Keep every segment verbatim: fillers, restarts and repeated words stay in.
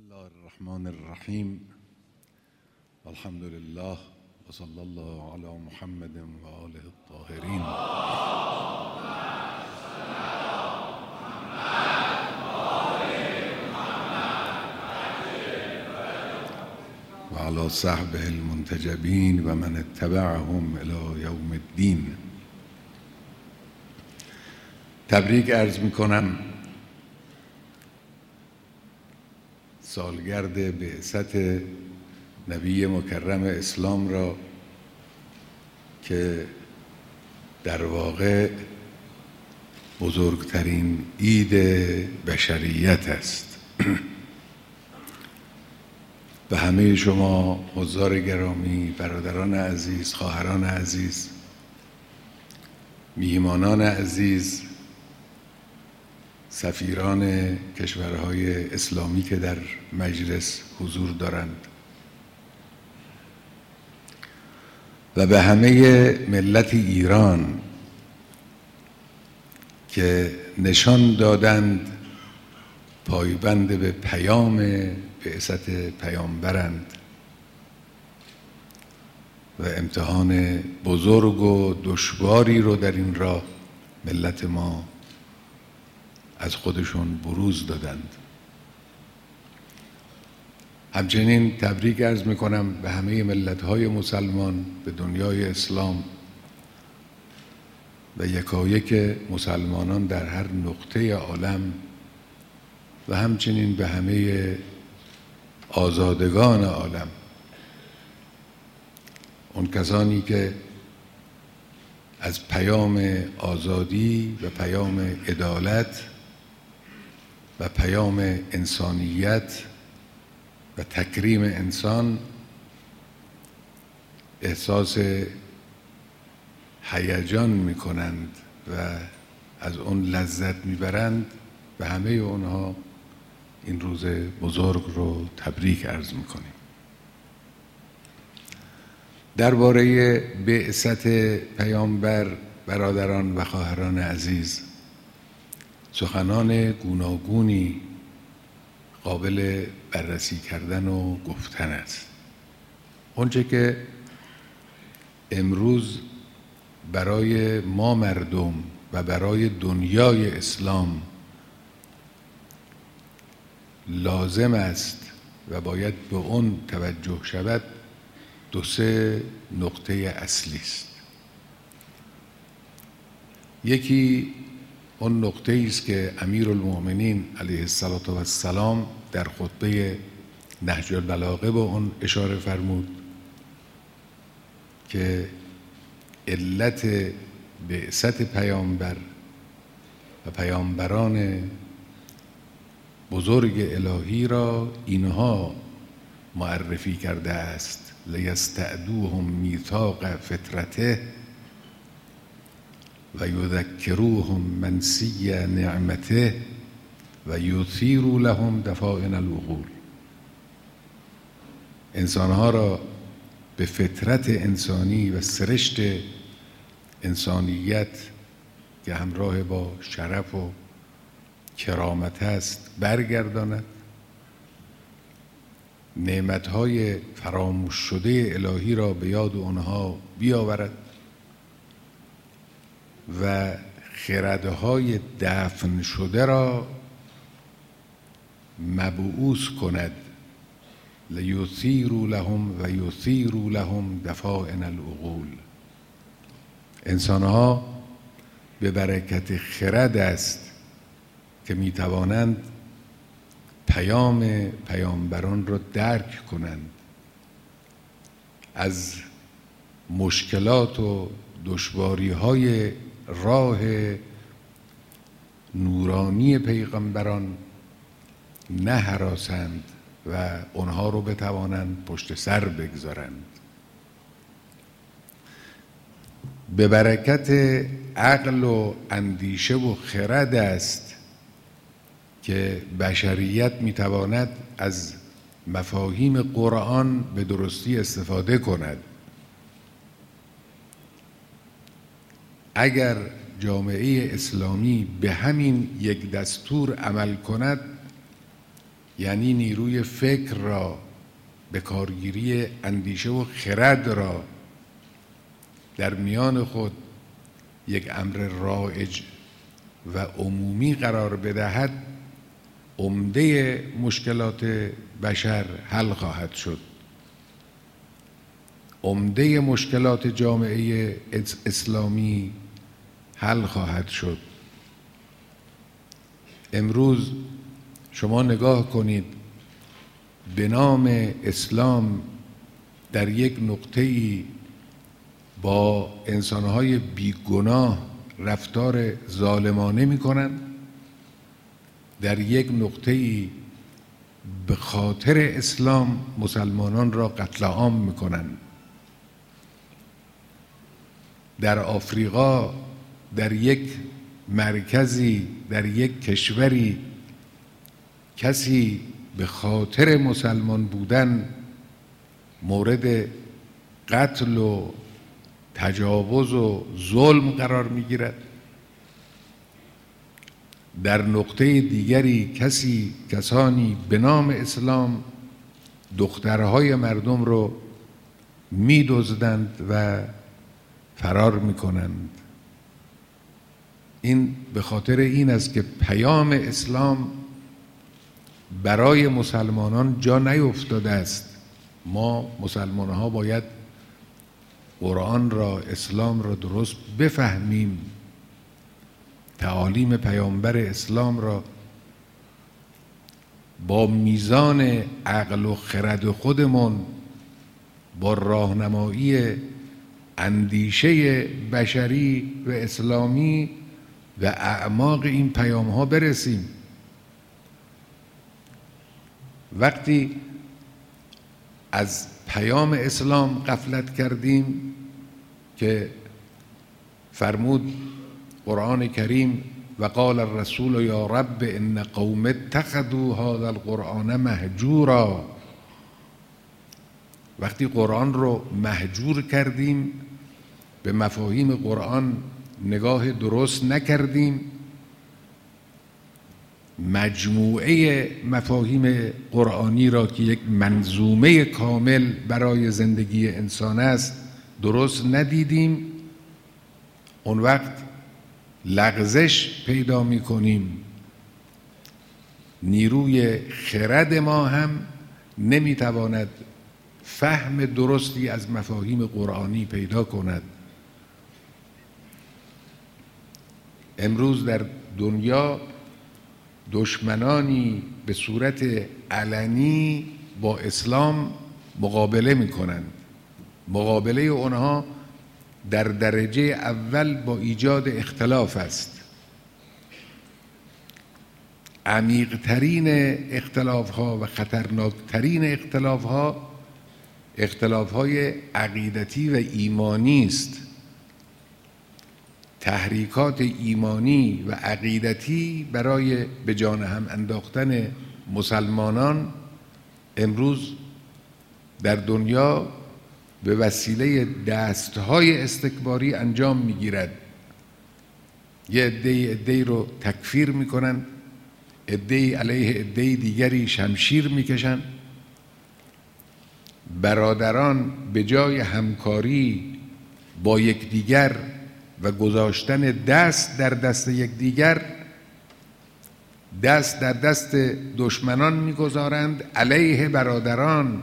الله الرحمن الرحیم. الحمد لله و صلی الله علی محمد و آله الطاهرین. و علی صحبه المنتجبین و من اتبعهم الی یوم الدین. تبریک عرض می کنم سالگرد بعثت نبی مکرم اسلام را که در واقع بزرگترین عید بشریت است. و همه شما حضار گرامی، برادران عزیز، خواهران عزیز، میهمانان عزیز، سفیران کشورهای اسلامی که در مجلس حضور دارند و به همه ملت ایران که نشان دادند پایبند به پیام بعثت پیامبرند و امتحان بزرگ و دشواری رو در این راه ملت ما از خودشون بروز دادند. همچنین تبریک عرض میکنم به همه ملت‌های مسلمان به دنیای اسلام و یکایک مسلمانان در هر نقطه عالم و همچنین به همه آزادگان عالم، اون کسانی که از پیام آزادی و پیام عدالت و پیام انسانیت و تکریم انسان احساس هیجان می‌کنند و از اون لذت می‌برند، و همه اونها این روز بزرگ رو تبریک عرض می‌کنیم. درباره بعثت پیامبر برادران و خواهران عزیز سخنان گوناگونی قابل بررسی کردن و گفتن است. اونچه که امروز برای ما مردم و برای دنیای اسلام لازم است و باید به اون توجه شود دو سه نقطه اصلی است. یکی اون نقطه است که امیرالمؤمنین علیه السلام در خطبه نهج البلاغه به اون اشاره فرمود که علت بعثت پیامبر و پیامبران بزرگ الهی را اینها معرفی کرده است: لیستعدوهم میثاق فطرته و یذکروهم منسی نعمته و یثیروا لهم دفائن العقول. انسانها را به فطرت انسانی و سرشت انسانیت که همراه با شرف و کرامت است برگرداند، نعمتهای فراموش شده الهی را به یاد آنها بیاورد و خردهای دفن شده را مبعوث کند. لیثیروا لهم و یثیروا لهم دفائن العقول. انسانها به برکت خرد است که میتوانند پیام پیامبران را درک کنند، از مشکلات و دشواری‌های راه نورانی پیغمبران نه هراسند و آنها رو بتوانند پشت سر بگذارند. به برکت عقل و اندیشه و خرد است که بشریت میتواند از مفاهیم قرآن به درستی استفاده کند. اگر جامعه اسلامی به همین یک دستور عمل کند، یعنی نیروی فکر را، به کارگیری اندیشه و خرد را در میان خود یک امر رایج و عمومی قرار بدهد، عمده مشکلات بشر حل خواهد شد. عمده مشکلات جامعه اسلامی حل خواهد شد. امروز شما نگاه کنید، به نام اسلام در یک نقطه‌ای با انسان‌های بیگناه رفتار ظالمانه می‌کنند، در یک نقطه‌ای به خاطر اسلام مسلمانان را قتل عام می‌کنند. در آفریقا، در یک مرکزی، در یک کشوری، کسی به خاطر مسلمان بودن مورد قتل و تجاوز و ظلم قرار میگیرد. در نقطه دیگری کسی کسانی به نام اسلام دخترهای مردم رو می‌دزدند و فرار می‌کنند. این به خاطر این است که پیام اسلام برای مسلمانان جا نیفتاده است. ما مسلمان ها باید قرآن را، اسلام را درست بفهمیم، تعالیم پیامبر اسلام را با میزان عقل و خرد خودمون، با راهنمایی اندیشه بشری و اسلامی و اعماق این پیام ها برسیم. وقتی از پیام اسلام غفلت کردیم که فرمود قرآن کریم و قال الرسول یا رب ان قوم اتخذوا هذا القرآن مهجورا، وقتی قرآن رو مهجور کردیم، به مفاهیم قرآن نگاه درست نکردیم، مجموعه مفاهیم قرآنی را که یک منظومه کامل برای زندگی انسان است درست ندیدیم، اون وقت لغزش پیدا می کنیم. نیروی خرد ما هم نمی تواند فهم درستی از مفاهیم قرآنی پیدا کند. امروز در دنیا دشمنانی به صورت علنی با اسلام مقابله می کنند. مقابله اونها در درجه اول با ایجاد اختلاف است. عمیق‌ترین اختلاف‌ها و خطرناکترین اختلاف‌ها اختلاف‌های عقیدتی و ایمانی است. تحریکات ایمانی و عقیدتی برای به جان هم انداختن مسلمانان امروز در دنیا به وسیله دستهای استکباری انجام میگیرد. یه عده‌ای عده‌ای رو تکفیر میکنن، عده‌ای علیه عده‌ای دیگری شمشیر میکشن. برادران به جای همکاری با یکدیگر و گذاشتن دست در دست یکدیگر، دست در دست دشمنان میگذارند، علیه برادران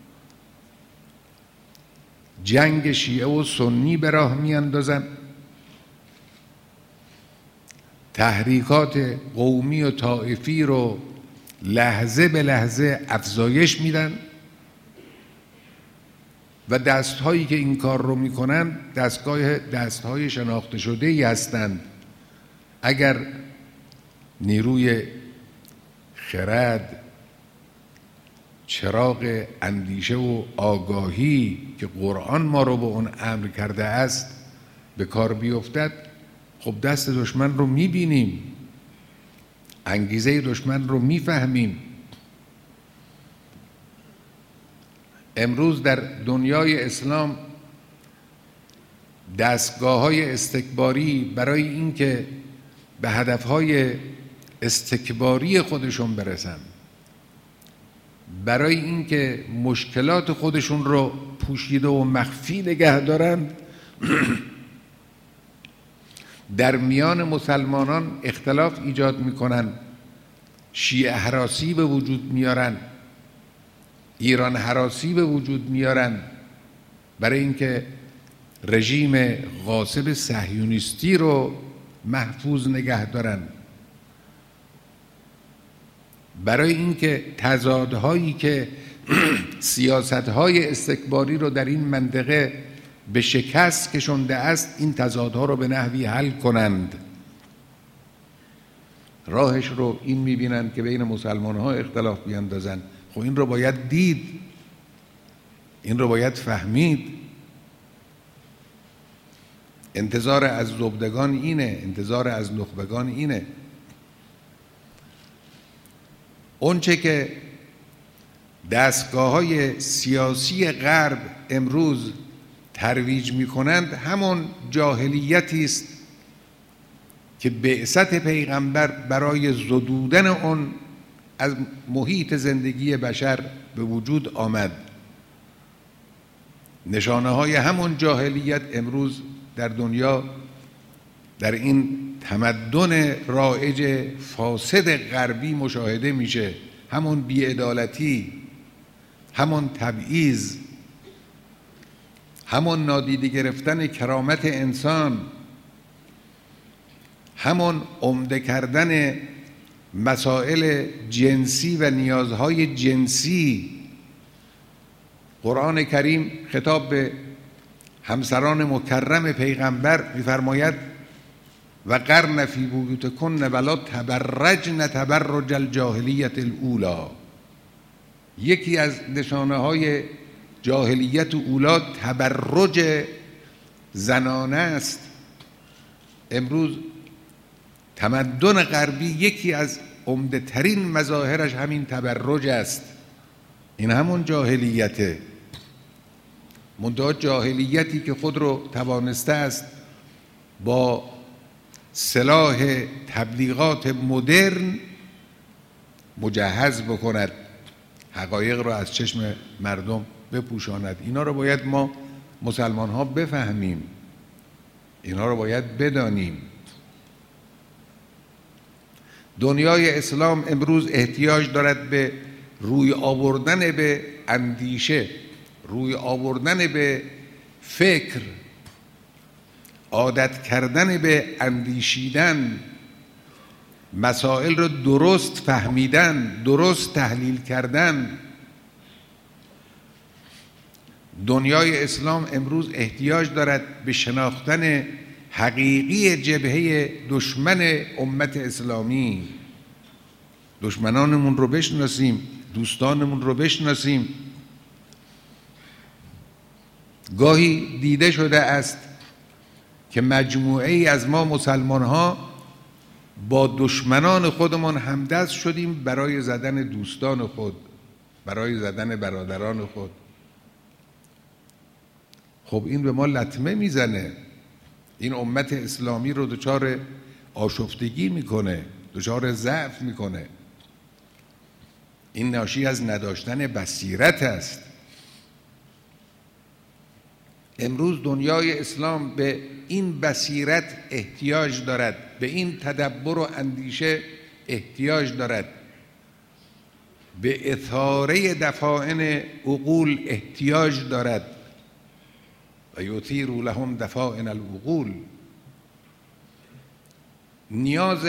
جنگ شیعه و سنی به راه میاندازند، تحریکات قومی و طائفی رو لحظه به لحظه افزایش میدن و دستهایی که این کار رو میکنن دستگاه دستهای شناخته شده ای هستند. اگر نیروی خرد، چراغ اندیشه و آگاهی که قرآن ما رو به اون امر کرده است به کار بیفتد، خب دست دشمن رو میبینیم، انگیزه دشمن رو میفهمیم. امروز در دنیای اسلام دستگاه‌های استکباری برای اینکه به هدف‌های استکباری خودشون برسن، برای اینکه مشکلات خودشون رو پوشیده و مخفی نگه دارن در میان مسلمانان اختلاف ایجاد میکنن، شیعه هراسی به وجود میارن، ایران هراسی به وجود میارن، برای اینکه رژیم غاصب صهیونیستی رو محفوظ نگه دارن، برای اینکه تضادهایی که سیاستهای استکباری رو در این منطقه به شکست کشونده است این تضادها رو به نحوی حل کنند. راهش رو این میبینند که بین مسلمان ها اختلاف بیاندازند. خب این رو باید دید، این رو باید فهمید. انتظار از زبدگان اینه، انتظار از نخبگان اینه. اونچه که دستگاه‌های سیاسی غرب امروز ترویج می‌کنند همون جاهلیتی است که بعثت پیغمبر برای زدودن اون از محیط زندگی بشر به وجود آمد. نشانه‌های همون جاهلیت امروز در دنیا در این تمدن رایج فاسد غربی مشاهده میشه. همون بی‌عدالتی، همون تبعیض، همون نادیده گرفتن کرامت انسان، همون عمده کردن مسائل جنسی و نیازهای جنسی. قرآن کریم خطاب به همسران مکرم پیغمبر می‌فرماید و قرن فی بیوتکن ولا تبرجن تبرج الجاهلیت الاولی. یکی از نشانه های جاهلیت اولی تبرج زنانه است. امروز تمدن غربی یکی از عمده ترین مظاهرش همین تبرج است. این همون جاهلیته، منتها جاهلیتی که خود رو توانسته است با سلاح تبلیغات مدرن مجهز بکند، حقایق رو از چشم مردم بپوشاند. اینا رو باید ما مسلمان ها بفهمیم، اینا رو باید بدانیم. دنیای اسلام امروز احتیاج دارد به روی آوردن به اندیشه، روی آوردن به فکر، عادت کردن به اندیشیدن، مسائل رو درست فهمیدن، درست تحلیل کردن. دنیای اسلام امروز احتیاج دارد به شناختن حقیقی جبهه دشمن امت اسلامی. دشمنانمون رو بشناسیم، دوستانمون رو بشناسیم. گاهی دیده شده است که مجموعه ای از ما مسلمان ها با دشمنان خودمان همدست شدیم برای زدن دوستان خود، برای زدن برادران خود. خب این به ما لطمه میزنه، این امت اسلامی رو دچار آشفتگی میکنه، دچار ضعف میکنه. این ناشی از نداشتن بصیرت است. امروز دنیای اسلام به این بصیرت احتیاج دارد، به این تدبر و اندیشه احتیاج دارد، به اثاره دفائن عقول احتیاج دارد. و یثیر لهم دفائن العقول. نیاز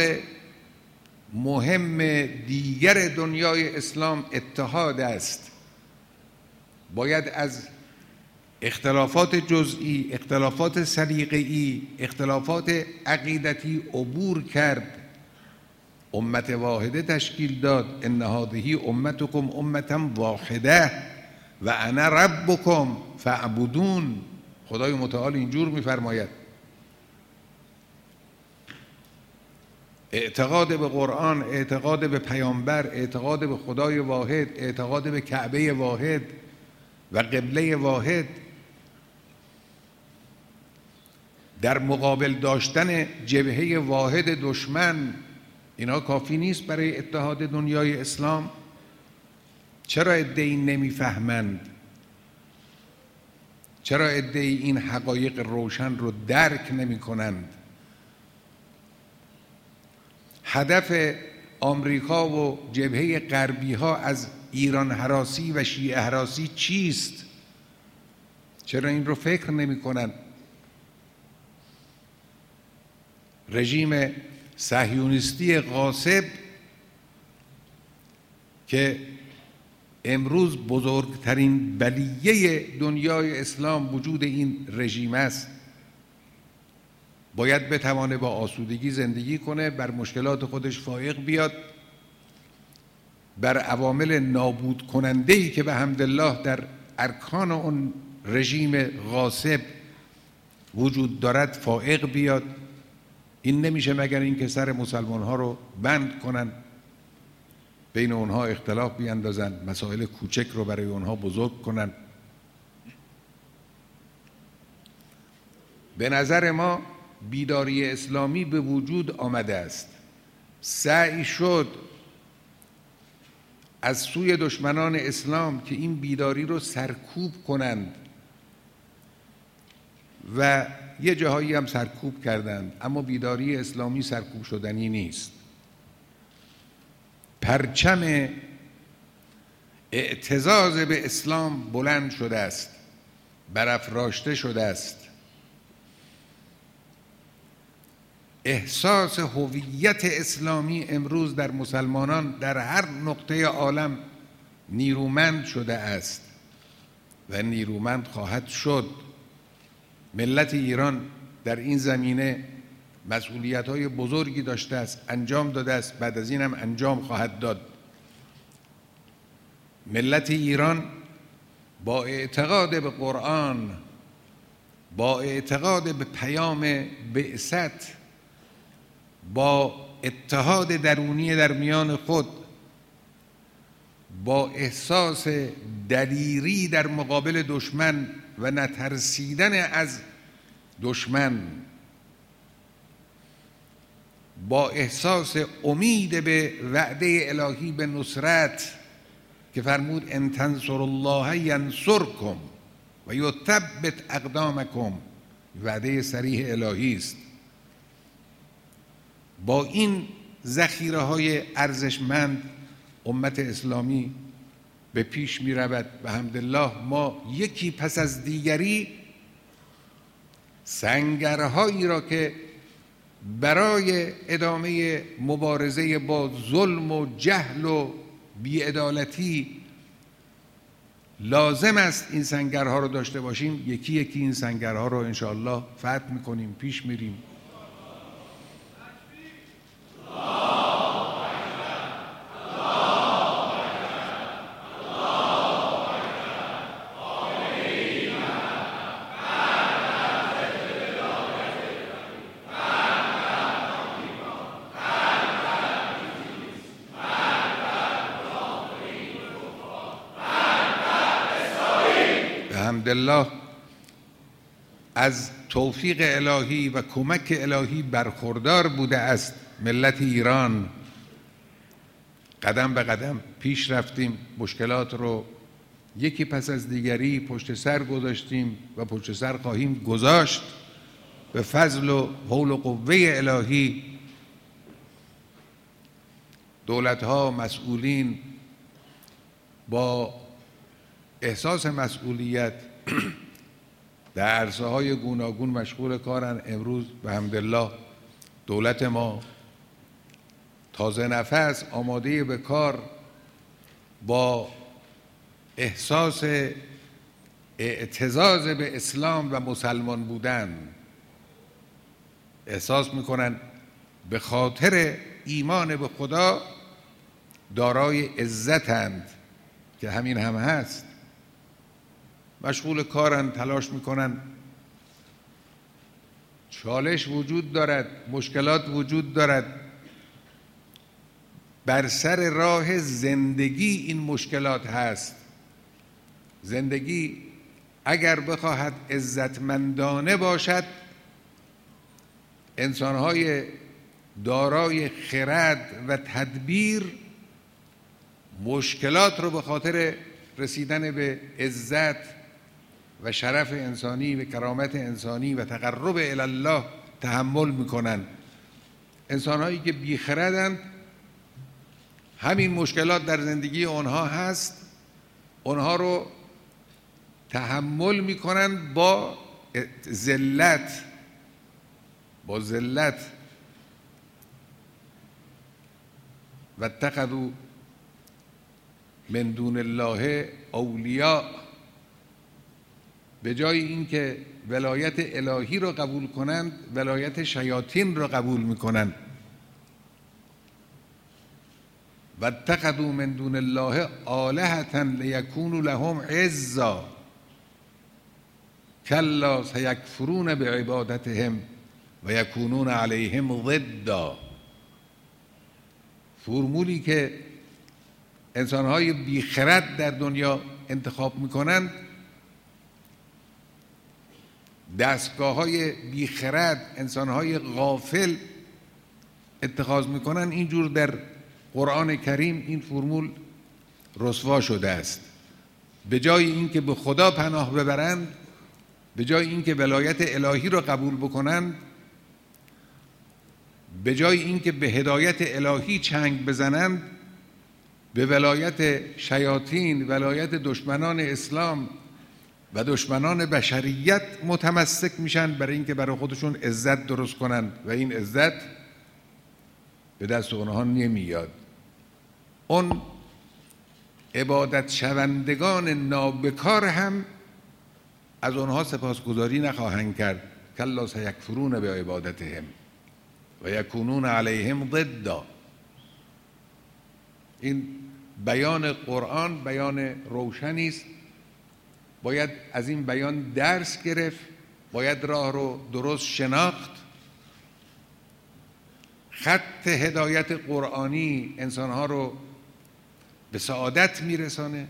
مهم دیگر دنیای اسلام اتحاد است. باید از اختلافات جزئی، اختلافات سلیقه‌ای، اختلافات عقیدتی عبور کرد، امت واحده تشکیل داد. ان هذه امتکم امة واحده و انا ربکم فاعبدون. خدای متعال اینجور می‌فرماید. اعتقاد به قرآن، اعتقاد به پیامبر، اعتقاد به خدای واحد، اعتقاد به کعبه واحد و قبله واحد در مقابل داشتن جبهه واحد دشمن، اینا کافی نیست برای اتحاد دنیای اسلام. چرا عده‌ای نمیفهمند؟ چرا عده‌ای این حقایق روشن رو درک نمی کنند؟ هدف آمریکا و جبهه غربی ها از ایران هراسی و شیعه هراسی چیست؟ چرا این رو فکر نمی کنند؟ رژیم صهیونیستی غاصب که امروز بزرگترین بلیه دنیای اسلام وجود این رژیم است، باید بتوانه با آسودگی زندگی کنه، بر مشکلات خودش فائق بیاد، بر عوامل نابود کننده‌ای که به حمدالله در ارکان اون رژیم غاصب وجود دارد فائق بیاد. این نمیشه مگر اینکه سر مسلمان ها رو بند کنن، بین اونها اختلاف بیاندازن، مسائل کوچک رو برای اونها بزرگ کنن. به نظر ما بیداری اسلامی به وجود آمده است. سعی شد از سوی دشمنان اسلام که این بیداری رو سرکوب کنند و یه جاهایی هم سرکوب کردند، اما بیداری اسلامی سرکوب شدنی نیست. پرچم اعتزاز به اسلام بلند شده است، برافراشته شده است. احساس هویت اسلامی امروز در مسلمانان در هر نقطه عالم نیرومند شده است و نیرومند خواهد شد. ملت ایران در این زمینه مسئولیت‌های بزرگی داشته است، انجام داده است، بعد از این هم انجام خواهد داد. ملت ایران با اعتقاد به قرآن، با اعتقاد به پیام بعثت، با اتحاد درونی در میان خود، با احساس دلیری در مقابل دشمن و نترسیدن از دشمن، با احساس امید به وعده الهی به نصرت که فرمود ان تنصروا الله ینصرکم و یثبت اقدامکم، وعده صریح الهی است. با این ذخیره های ارزشمند امت اسلامی به پیش می رود و الحمدلله ما یکی پس از دیگری سنگرهایی را که برای ادامه مبارزه با ظلم و جهل و بی‌عدالتی لازم است این سنگرها رو داشته باشیم، یکی یکی این سنگرها رو انشاءالله فتح میکنیم، پیش میریم. الحمدلله از توفیق الهی و کمک الهی برخوردار بوده است ملت ایران. قدم به قدم پیش رفتیم، مشکلات رو یکی پس از دیگری پشت سر گذاشتیم و پشت سر خواهیم گذاشت به فضل و حول و قوه الهی. دولت‌ها، مسئولین با احساس مسئولیت در عرصه‌های گوناگون مشغول کارن. امروز به حمدالله دولت ما تازه نفس، آماده به کار، با احساس اعتزاز به اسلام و مسلمان بودن، احساس میکنن به خاطر ایمان به خدا دارای عزتند که همین هم هست. مشغول کارن، تلاش میکنن. چالش وجود دارد، مشکلات وجود دارد. بر سر راه زندگی این مشکلات هست. زندگی اگر بخواهد عزتمندانه باشد، انسانهای دارای خرد و تدبیر مشکلات رو به خاطر رسیدن به عزت و شرف انسانی و کرامت انسانی و تقرب الی الله تحمل میکنن. انسانهایی که بیخردند، همین مشکلات در زندگی اونها هست، اونها رو تحمل میکنن با ذلت، با ذلت. و اتخذوا من دون الله اولیاء، به جای اینکه ولایت الهی رو قبول کنند ولایت شیاطین رو قبول میکنند. و اتخذوا من دون الله آلهة لیکونوا لهم عزا کلا سیکفرون بعبادتهم و یکونون علیهم ضدا. فرمولی که انسانهای بیخرد در دنیا انتخاب میکنند، دستگاه های بیخرد، انسانهای غافل اتخاذ میکنن، اینجور در قرآن کریم این فرمول رسوا شده است. به جای اینکه به خدا پناه ببرند، به جای اینکه ولایت الهی را قبول بکنند، به جای اینکه به هدایت الهی چنگ بزنند، به ولایت شیاطین، ولایت دشمنان اسلام و دشمنان بشریت متمسک میشن، برای اینکه برای خودشون عزت درست کنند و این عزت به دست اونها نمیاد. اون عبادت شوندگان نابکار هم از اونها سپاسگزاری نخواهند کرد. کلا سیکفرون به عبادتهم و یکونون علیهم ضدا. این بیان قرآن بیان روشنی است، باید از این بیان درس گرفت، باید راه رو درست شناخت. خط هدایت قرآنی انسانها رو به سعادت میرسانه.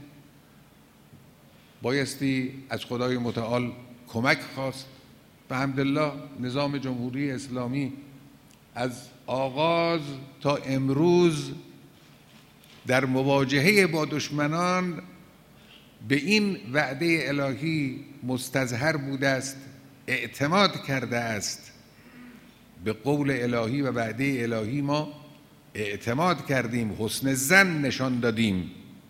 بایستی از خدای متعال کمک خواست. به حمدالله نظام جمهوری اسلامی از آغاز تا امروز در مواجهه با دشمنان به این وعده الهی مستظهر بوده است، اعتماد کرده است. به قول الهی و وعده الهی ما اعتماد کردیم، حسن ظن نشان دادیم،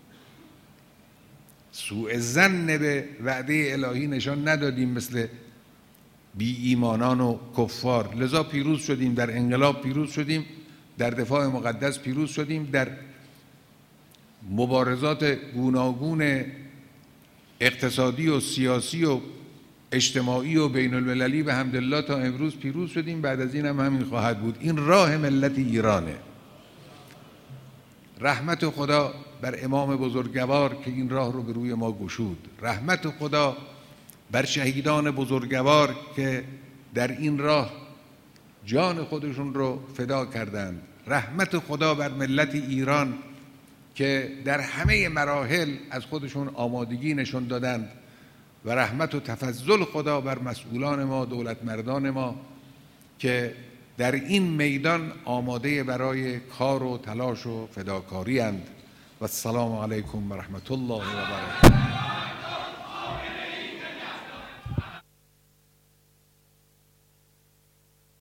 سوء ظن به وعده الهی نشان ندادیم مثل بی ایمانان و کفار. لذا پیروز شدیم، در انقلاب پیروز شدیم، در دفاع مقدس پیروز شدیم، در مبارزات گوناگون اقتصادی و سیاسی و اجتماعی و بین المللی به حمدالله تا امروز پیروز شدیم. بعد از این هم همین خواهد بود. این راه ملت ایرانه. رحمت خدا بر امام بزرگوار که این راه رو به روی ما گشود. رحمت خدا بر شهیدان بزرگوار که در این راه جان خودشون رو فدا کردند. رحمت خدا بر ملت ایران که در همه مراحل از خودشون آمادگی نشون دادند. و رحمت و تفضل خدا بر مسئولان ما، دولت مردان ما که در این میدان آماده برای کار و تلاش و فداکاری اند. و السلام علیکم و رحمت الله و برکاته.